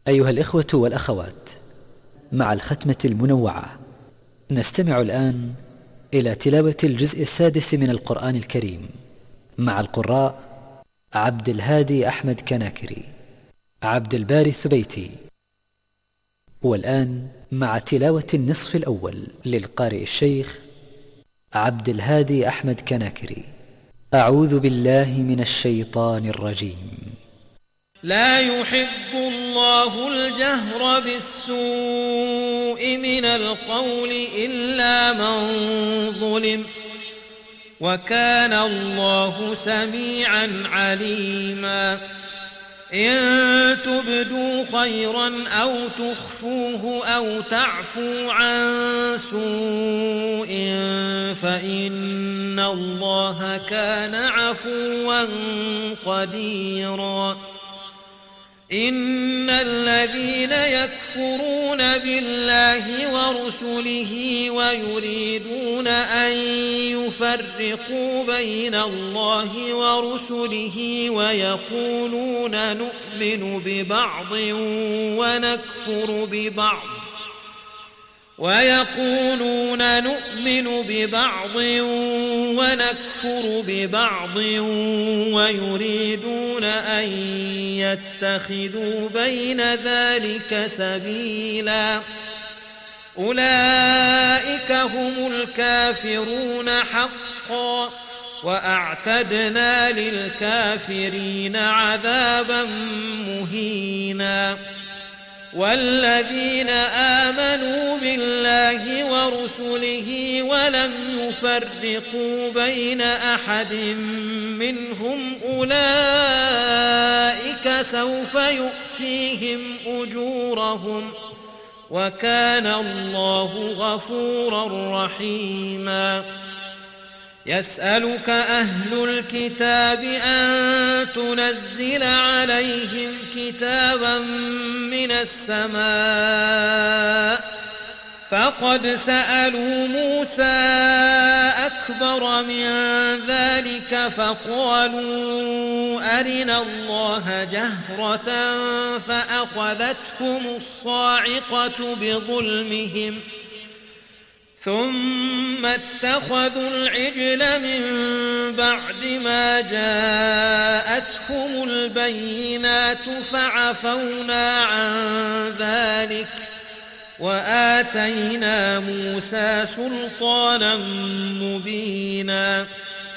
أيها الإخوة والأخوات، مع الختمة المنوعة نستمع الآن إلى تلاوة الجزء السادس من القرآن الكريم مع القراء عبد الهادي أحمد كناكري، عبد الباري الثبيتي. والآن مع تلاوة النصف الأول للقارئ الشيخ عبد الهادي أحمد كناكري. أعوذ بالله من الشيطان الرجيم. لا يحب الله الجهر بالسوء من القول إلا من ظلم، وكان الله سميعا عليما. إن تبدوا خيرا أو تخفوه أو تعفو عن سوء فإن الله كان عفوا قديرا. إن الذين يكفرون بالله ورسله ويريدون أن يفرقوا بين الله ورسله ويقولون نؤمن ببعض ونكفر ببعض ويريدون أن يتخذوا بين ذلك سبيلا. أولئك هم الكافرون حقا، وأعتدنا للكافرين عذابا مهينا. والذين آمنوا بالله ورسله ولم يفرقوا بين أحد منهم أولئك سوف يؤتيهم أجورهم، وكان الله غفورا رحيما. يسألك أهل الكتاب أن تنزل عليهم كتابا من السماء، فقد سألوا موسى أكبر من ذلك فقالوا أرنا الله جهرة فأخذتهم الصاعقة بظلمهم، ثم اتخذوا العجل من بعد ما جاءتهم البينات فعفونا عن ذلك، وآتينا موسى سلطانا مبينا.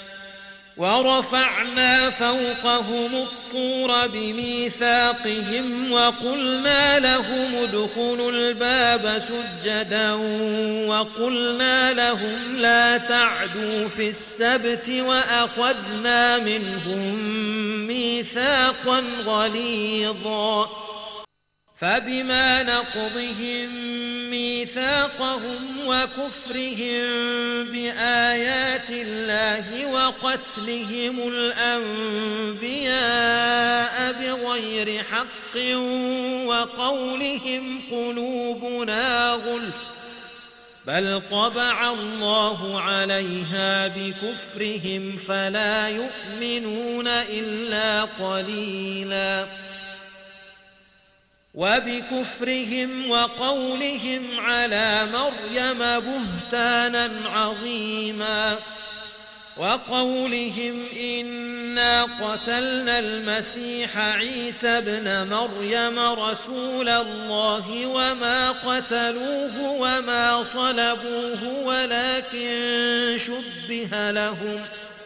ورفعنا فوقهم الطور بميثاقهم وقلنا لهم ادخلوا الباب سجدا وقلنا لهم لا تعدوا في السبت وأخذنا منهم ميثاقا غليظا. فبما نقضهم ميثاقهم وكفرهم بآيات الله وقتلهم الأنبياء بغير حق وقولهم قلوبنا غلف، بل طبع الله عليها بكفرهم فلا يؤمنون إلا قليلا. وبكفرهم وقولهم على مريم بهتانا عظيما، وقولهم إنا قتلنا المسيح عيسى ابن مريم رسول الله وما قتلوه وما صلبوه ولكن شبه لهم،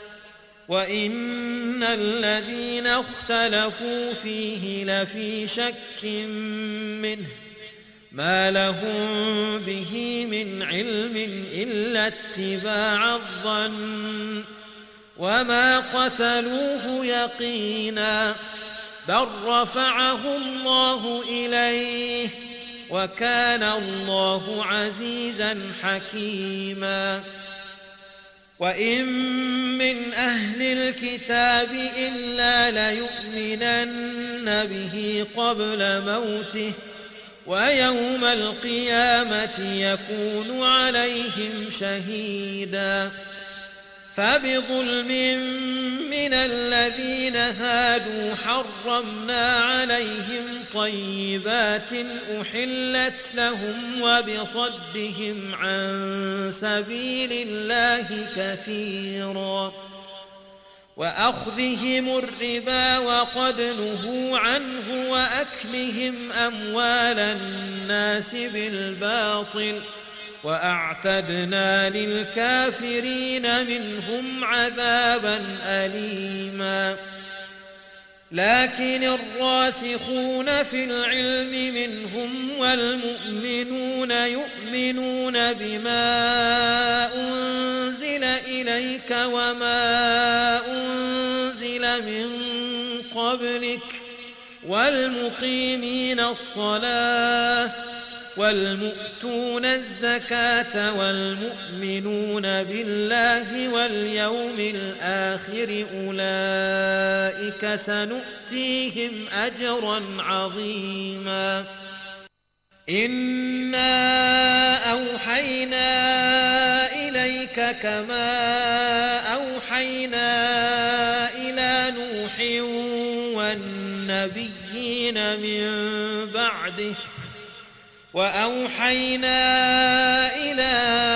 وإن الذين اختلفوا فيه لفي شك منه ما لهم به من علم إلا اتباع الظن، وما قتلوه يقينا، بل رفعه الله إليه، وكان الله عزيزا حكيما. وإن من أهل الكتاب إلا ليؤمنن به قبل موته، ويوم القيامة يكون عليهم شهيدا. فبظلم من الذين هادوا حرمنا عليهم طيبات أحلت لهم وبصدهم عن سبيل الله كثيرا وأخذهم الربا وقد نهوا عنه وأكلهم أموال الناس بالباطل وأعتدنا للكافرين منهم عذابا أليما لكن الراسخون في العلم منهم والمؤمنون يؤمنون بما أنزل إليك وما أنزل من قبلك والمقيمين الصلاة والمؤتون الزكاة والمؤمنون بالله واليوم الآخر أولئك سنؤتيهم أجرا عظيما إنا أوحينا إليك كما أوحينا إلى نوح والنبيين من بعده وأوحينا إلى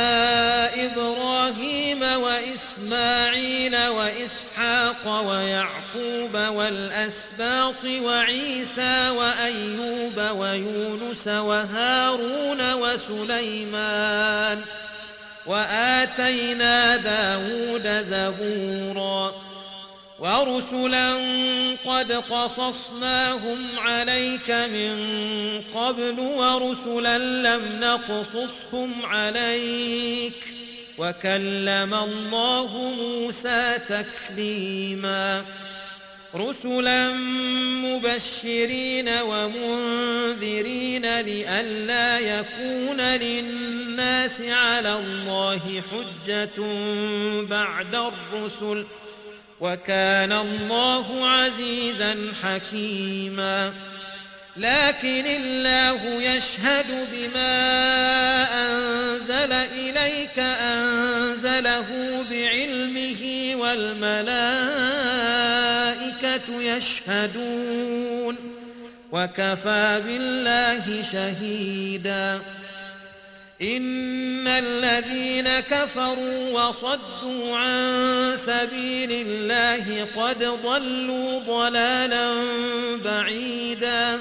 إبراهيم وإسماعيل وإسحاق ويعقوب والأسباط وعيسى وأيوب ويونس وهارون وسليمان وآتينا داود زبورا ورسلا قد قصصناهم عليك من قبل ورسلا لم نقصصهم عليك وكلم الله موسى تكليما رسلا مبشرين ومنذرين لئلا يكون للناس على الله حجة بعد الرسل وكان الله عزيزا حكيما لكن الله يشهد بما أنزل إليك أنزله بعلمه والملائكة يشهدون وكفى بالله شهيدا إن الذين كفروا وصدوا عن سبيل الله قد ضلوا ضلالا بعيدا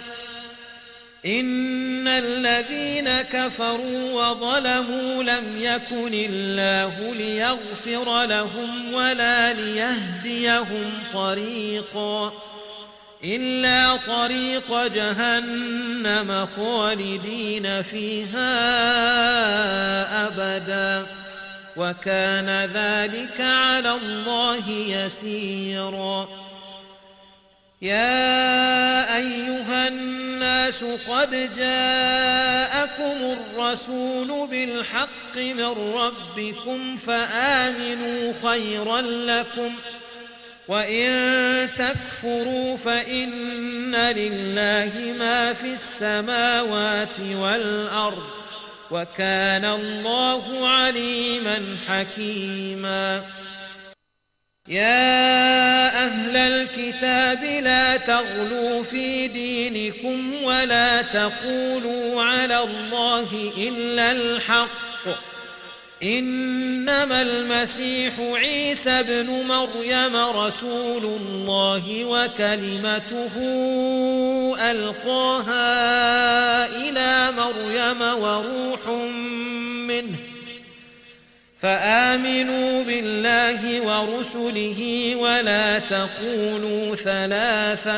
إن الذين كفروا وظلموا لم يكن الله ليغفر لهم ولا ليهديهم طريقا إلا طريق جهنم خالدين فيها أبدا وكان ذلك على الله يسيرا يا أيها الناس قد جاءكم الرسول بالحق من ربكم فآمنوا خيرا لكم وإن تكفروا فإن لله ما في السماوات والأرض وكان الله عليما حكيما يا أهل الكتاب لا تغلوا في دينكم ولا تقولوا على الله إلا الحق إنما المسيح عيسى ابن مريم رسول الله وكلمته ألقاها إلى مريم وروح منه فآمنوا بالله ورسله ولا تقولوا ثلاثة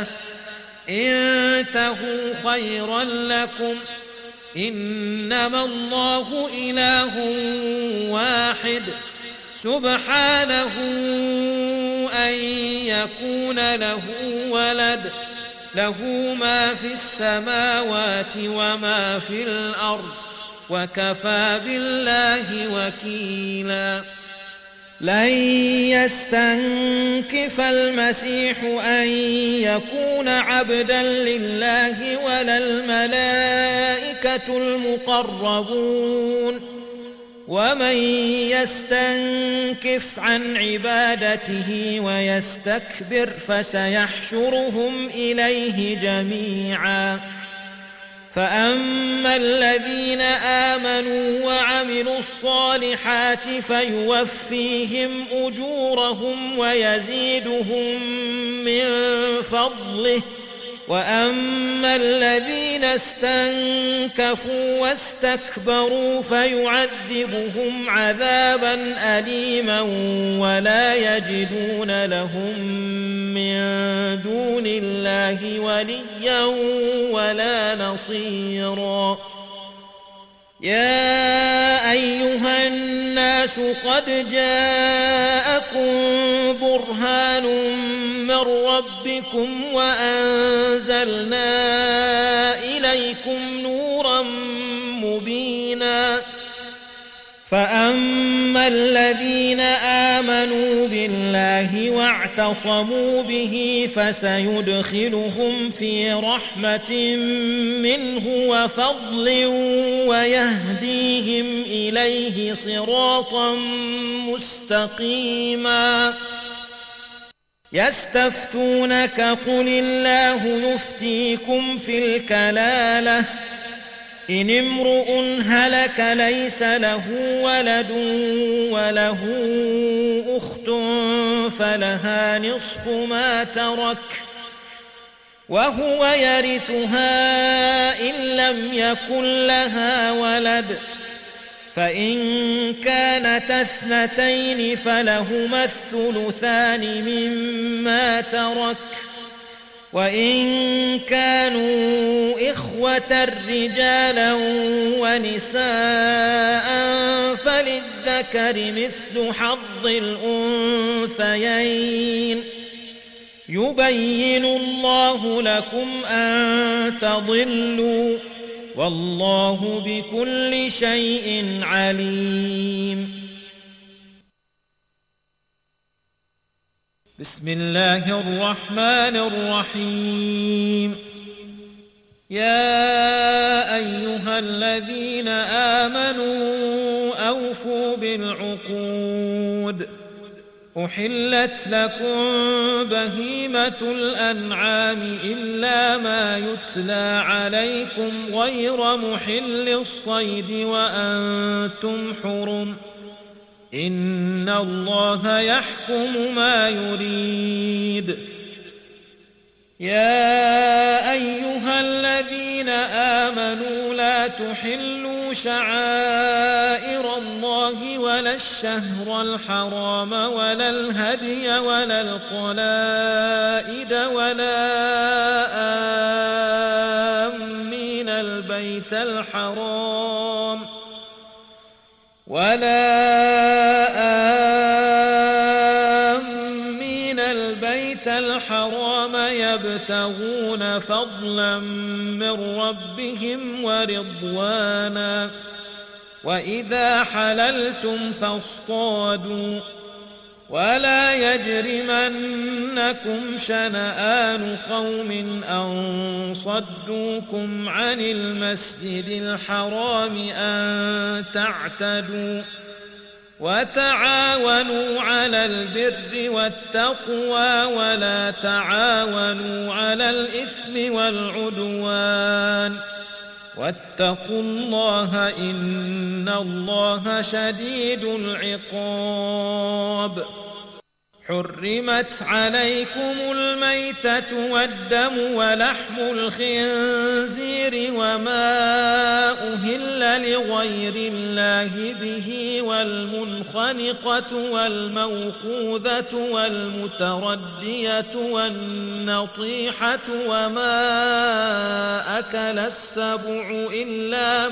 انتهوا خيرا لكم إنما الله إله واحد سبحانه أن يكون له ولد له ما في السماوات وما في الأرض وكفى بالله وكيلا لن يستنكف المسيح أن يكون عبدا لله ولا الملائكة المقربون ومن يستنكف عن عبادته ويستكبر فسيحشرهم إليه جميعا فأما الذين آمنوا وعملوا الصالحات فيوفيهم أجورهم ويزيدهم من فضله وأما الذين استنكفوا واستكبروا فيعذبهم عذابا أليما ولا يجدون لهم من دون الله وليا ولا نصيرا يا أيها الناس قد جاءكم برهان من ربكم وأنزلنا إليكم نورا مبينا فأما الذين آمنوا بالله واعتصموا به فسيدخلهم في رحمة منه وفضل ويهديهم إليه صراطا مستقيما يستفتونك قل الله يفتيكم في الكلالة إن امرؤ هلك ليس له ولد وله أخت فلها نصف ما ترك وهو يرثها إن لم يكن لها ولد فإن كانتا اثنتين فلهما الثلثان مما ترك وإن كانوا إخوة رجالا ونساء فللذكر مثل حظ الأنثيين يبين الله لكم أن تضلوا والله بكل شيء عليم بسم الله الرحمن الرحيم يا أيها الذين آمنوا أوفوا بالعقود أحلت لكم بهيمة الأنعام إلا ما يتلى عليكم غير محل الصيد وأنتم حرم إن الله يحكم ما يريد يا أيها الذين آمنوا لا تحلوا شعائر الله ولا الشهر الحرام ولا الهدي ولا القلائد ولا آمين البيت الحرام يبتغون فضلا من ربهم ورضوانا وإذا حللتم فاصطادوا ولا يجرمنكم شنآن قوم أن صدوكم عن المسجد الحرام أن تعتدوا وتعاونوا على البر والتقوى ولا تعاونوا على الإثم والعدوان واتقوا الله إن الله شديد العقاب حرمت عليكم الميتة والدم ولحم الخنزير وما أهل لغير الله به والمنخنقة والموقوذة والمتردية والنطيحة وما أكل السبع إلا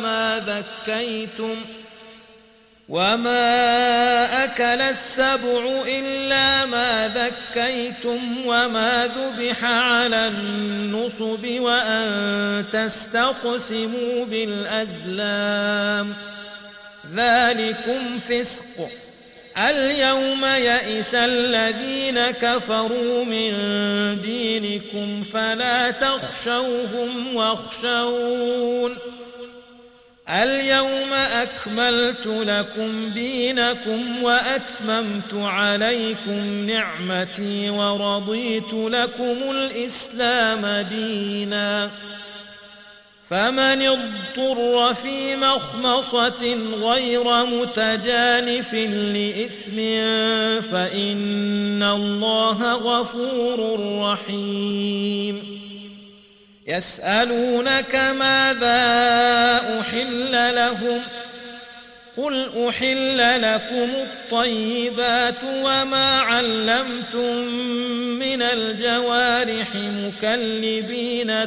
ما ذكيتم وما ذبح على النصب وأن تستقسموا بالأزلام ذلكم فسق اليوم يئس الذين كفروا من دينكم فلا تخشوهم واخشون اليوم أكملت لكم دينكم وأتممت عليكم نعمتي ورضيت لكم الإسلام دينا فمن اضطر في مخمصة غير متجانف لإثم فإن الله غفور رحيم يسألونك ماذا أحل لهم قل أحل لكم الطيبات وما علمتم من الجوارح مكلبين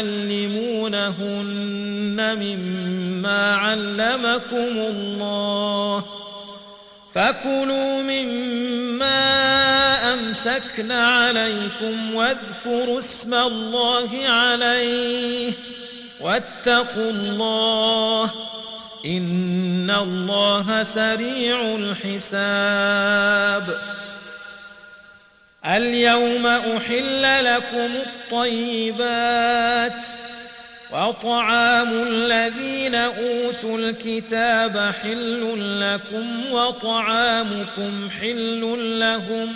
تعلمونهن مما علمكم الله فكلوا مما أمسكن عليكم واذكروا اسم الله عليه واتقوا الله إن الله سريع الحساب اليوم أحل لكم الطيبات وطعام الذين أوتوا الكتاب حل لكم وطعامكم حل لهم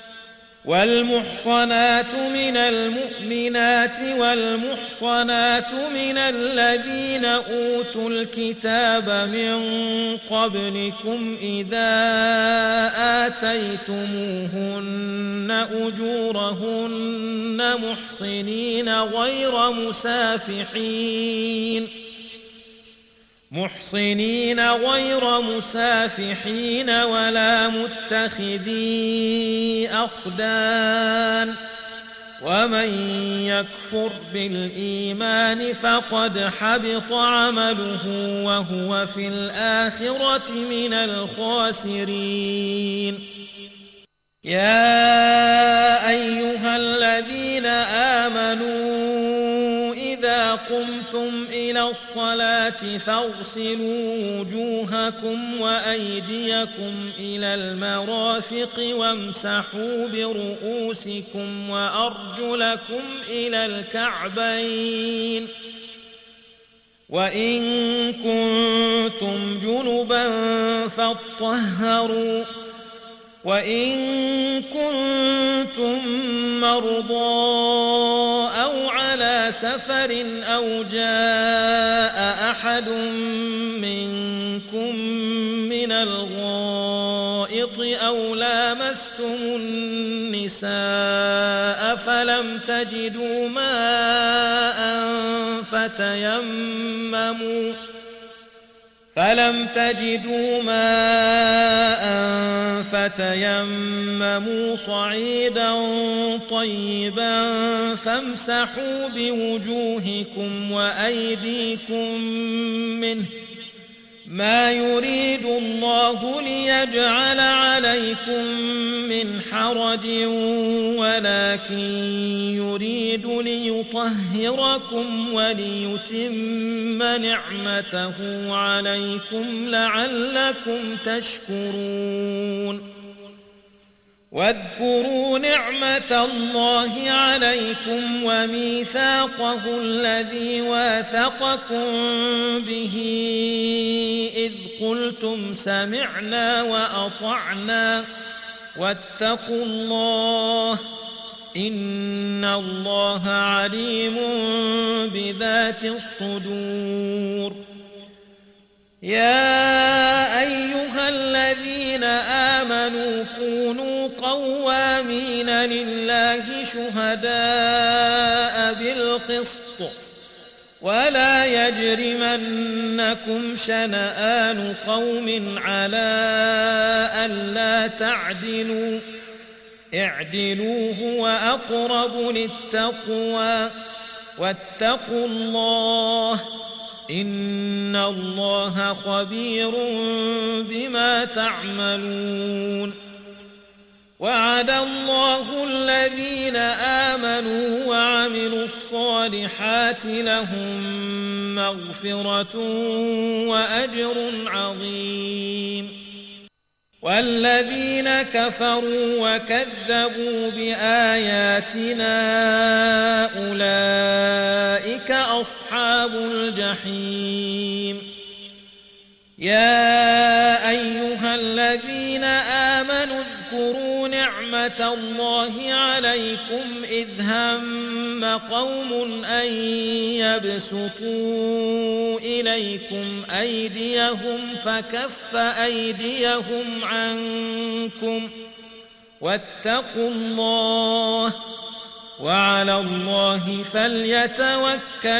والمحصنات من المؤمنات والمحصنات من الذين أوتوا الكتاب من قبلكم إذا آتيتموهن أجورهن محصنين غير مسافحين ولا متخذي أخدان ومن يكفر بالإيمان فقد حبط عمله وهو في الآخرة من الخاسرين يا أيها الذين آمنوا إذا قمتم إلى الصلاة فاغسلوا وجوهكم وأيديكم إلى المرافق وامسحوا برؤوسكم وأرجلكم إلى الكعبين وإن كنتم جنبا فاطهروا وإن كنتم مرضى أو على سفر أو جاء أحد منكم من الغائط أو لامستم النساء فلم تجدوا ماء فتيمموا صعيدا طيبا فامسحوا بوجوهكم وأيديكم منه ما يريد الله ليجعل عليكم من حرج ولكن يريد ليطهركم وليتم نعمته عليكم لعلكم تشكرون واذكروا نعمة الله عليكم وميثاقه الذي واثقكم به إذ قلتم سمعنا وأطعنا واتقوا الله إن الله عليم بذات الصدور يا أيها الذين آمنوا كونوا قوامين لله شهداء بالقسط ولا يجرمنكم شنآن قوم على ألا تعدلوا اعدلوا هو أقرب للتقوى واتقوا الله إن الله خبير بما تعملون وعد الله الذين آمنوا وعملوا الصالحات لهم مغفرة وأجر عظيم والذين كفروا وكذبوا بآياتنا أولئك أصحاب الجحيم يا أيها الذين آمنوا اذكروا نعمة الله عليكم إذ هم قوم أن يبسطوا إليكم أيديهم فكف أيديهم عنكم واتقوا الله وعلى الله فليتوكل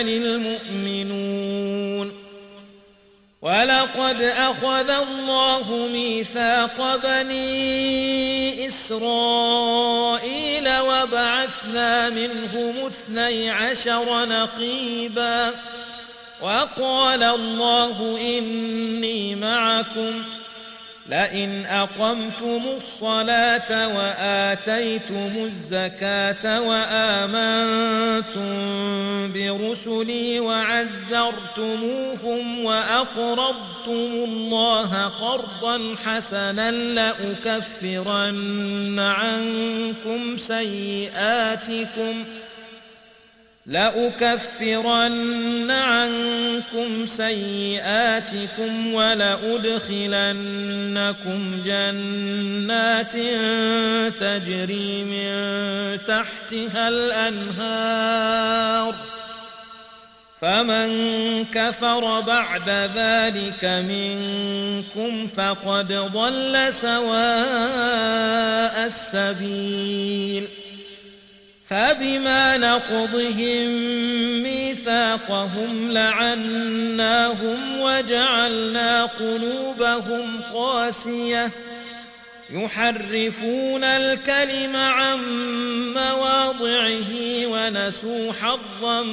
المؤمنون. ولقد أخذ الله ميثاق بني إسرائيل وبعثنا منهم 12 نقيبا وقال الله إني معكم لئن أقمتم الصلاة وآتيتم الزكاة وآمنتم برسلي وعزرتموهم وأقرضتم الله قرضا حسنا لأكفرن عنكم سيئاتكم ولأدخلنكم جنات تجري من تحتها الأنهار فمن كفر بعد ذلك منكم فقد ضل سواء السبيل. فبما نقضهم ميثاقهم لعناهم وجعلنا قلوبهم قاسية يحرفون الكلم عن مواضعه ونسوا حظا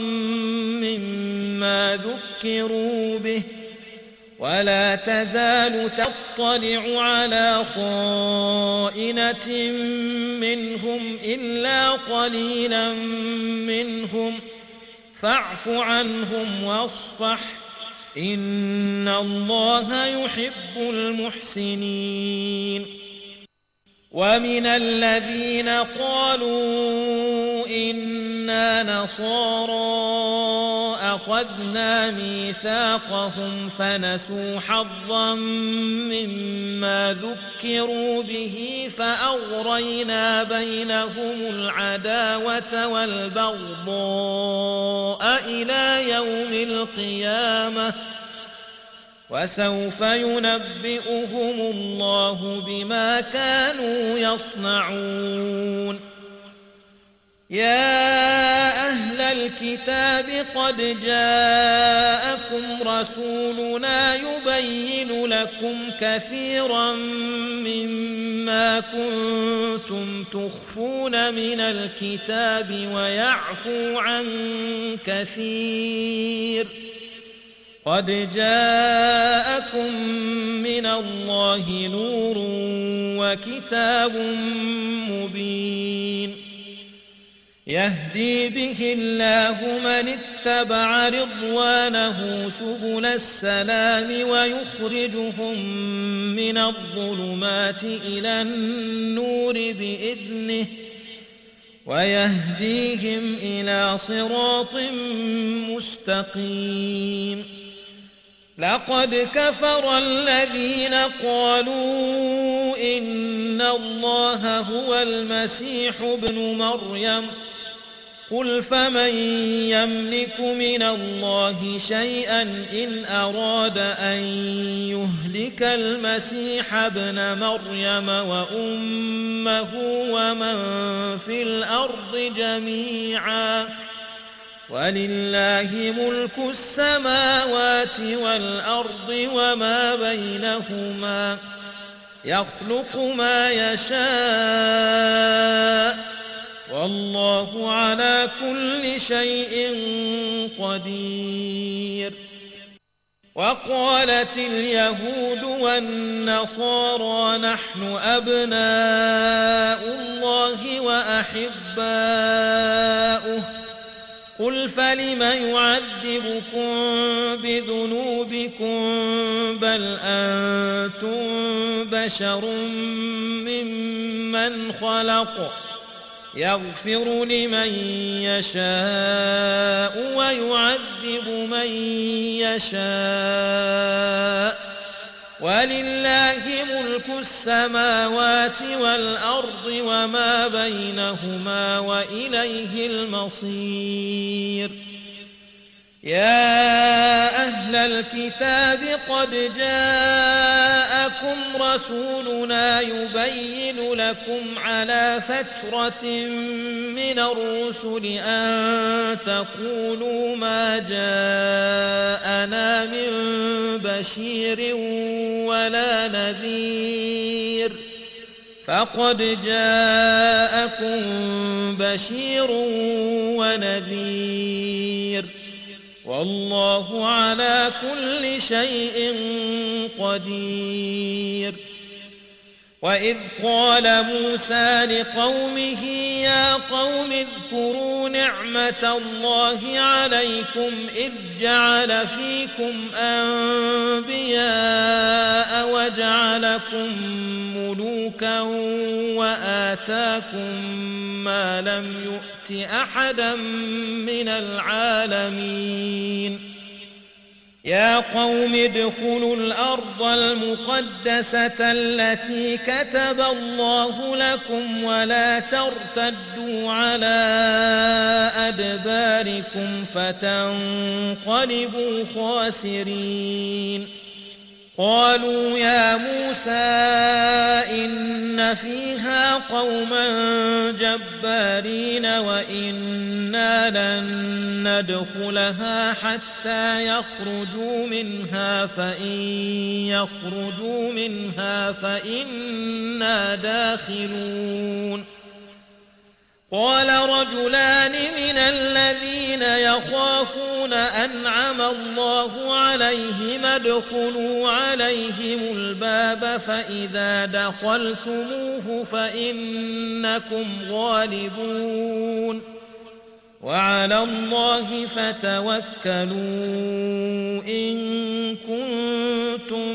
مما ذكروا به ولا تزال تطلع على خائنة منهم إلا قليلا منهم فاعف عنهم واصفح إن الله يحب المحسنين. ومن الذين قالوا إنا نصارى أخذنا ميثاقهم فنسوا حظا مما ذكروا به فأغرينا بينهم العداوة والبغضاء إلى يوم القيامة وسوف ينبئهم الله بما كانوا يصنعون. يا أهل الكتاب قد جاءكم رسولنا يبين لكم كثيرا مما كنتم تخفون من الكتاب ويعفو عن كثير قد جاءكم من الله نور وكتاب مبين يهدي به الله من اتبع رضوانه سبل السلام ويخرجهم من الظلمات إلى النور بإذنه ويهديهم إلى صراط مستقيم. لقد كفر الذين قالوا إن الله هو المسيح ابن مريم قل فمن يملك من الله شيئا إن أراد أن يهلك المسيح ابن مريم وأمه ومن في الأرض جميعا ولله ملك السماوات والأرض وما بينهما يخلق ما يشاء والله على كل شيء قدير. وقالت اليهود والنصارى نحن أبناء الله وأحباؤه قل فلم يعذبكم بذنوبكم بل أنتم بشر ممن خلق يغفر لمن يشاء ويعذب من يشاء ولله ملك السماوات والأرض وما بينهما وإليه المصير. يا أهل الكتاب قد جاءكم رسولنا يبين لكم على فترة من الرسل أن تقولوا ما جاءنا من بشير ولا نذير، فقد جاءكم بشير ونذير، والله على كل شيء قدير. وإذ قال موسى لقومه يا قوم اذكروا نعمة الله عليكم إذ جعل فيكم أنبياء وجعلكم ملوكا وآتاكم ما لم يؤت أحدا من العالمين. يا قوم ادخلوا الأرض المقدسة التي كتب الله لكم ولا ترتدوا على أدباركم فتنقلبوا خاسرين. قالوا يا موسى إن فيها قوما جبارين وإنا لن ندخلها حتى يخرجوا منها فإن يخرجوا منها فإنا داخلون. قال رجلان من الذين يخافون أنعم الله عليهم ادخلوا عليهم الباب فإذا دخلتموه فإنكم غالبون وعلى الله فتوكلوا إن كنتم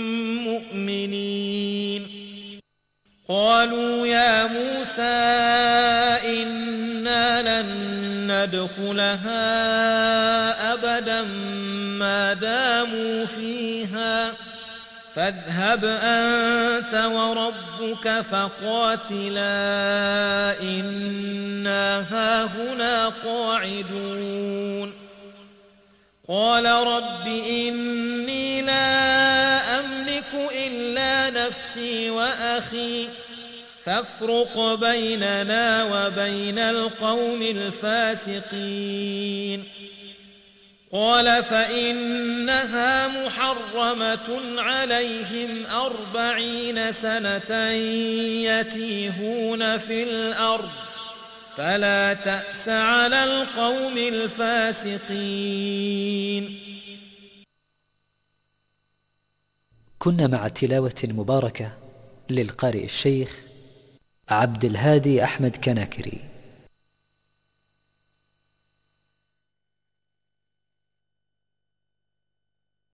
مؤمنين. قالوا يا موسى إنا لن ندخلها أبدا ما داموا فيها فاذهب أنت وربك فقاتلا إنا هاهنا قاعدون. قال رب إني لا أملك إلا نفسي وأخي فافرق بيننا وبين القوم الفاسقين. قال فإنها محرمة عليهم 40 سنة يتيهون في الأرض فلا تأس على القوم الفاسقين. كنا مع تلاوة مباركة للقارئ الشيخ عبد الهادي أحمد كناكري.